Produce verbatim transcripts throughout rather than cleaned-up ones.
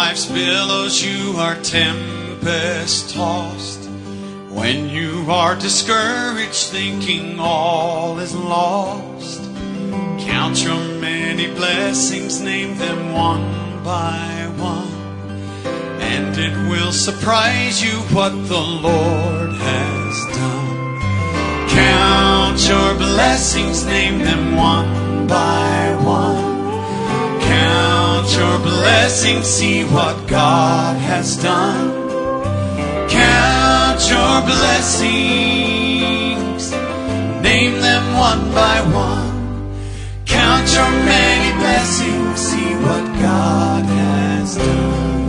life's billows you are tempest tossed. When you are discouraged, thinking all is lost, count your many blessings, name them one by one, and it will surprise you what the Lord has done. Count your blessings, name them one by one. Count your blessings, see what God has done. Count your blessings, name them one by one. Count your many blessings, see what God has done.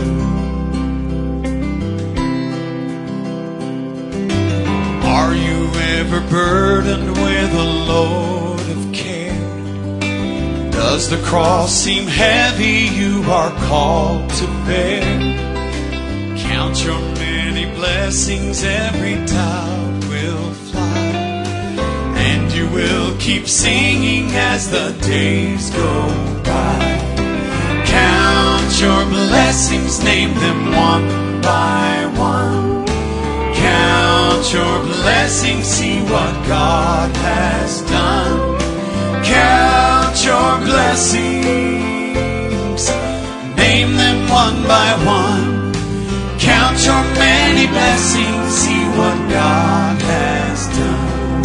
Are you ever burdened with a load of care? Does the cross seem heavy you are called to bear? Count your many blessings, every doubt will fly, and you will keep singing as the days go by. Count your blessings, name them one by one. Count your blessings, see what God has done. Count your blessings, name them one by one. Count your many blessings, see what God has done.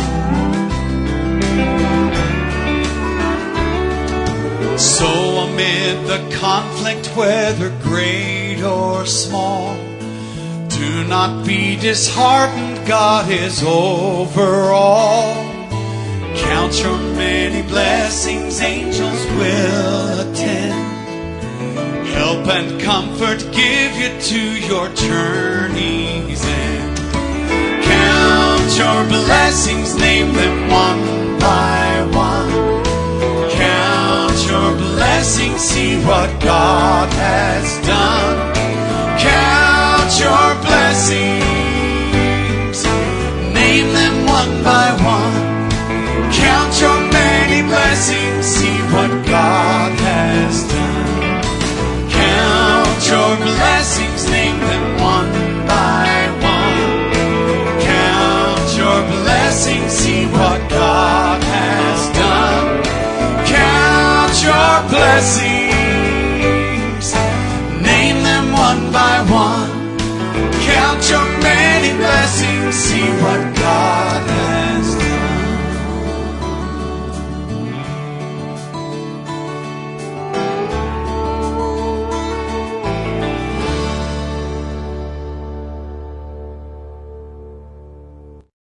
So amid the conflict, whether great or small, do not be disheartened, God is over all. Count your many blessings, angels will attend. Help and comfort give you to your journey's end. Count your blessings, name them one by one. Count your blessings, see what God has done. Count your blessings, name them one by one. Count your many blessings, see what God has done. Count your blessings, name them one by one. Count your blessings, see what God has done. Count your blessings, name them one by one. Count your many blessings, see what God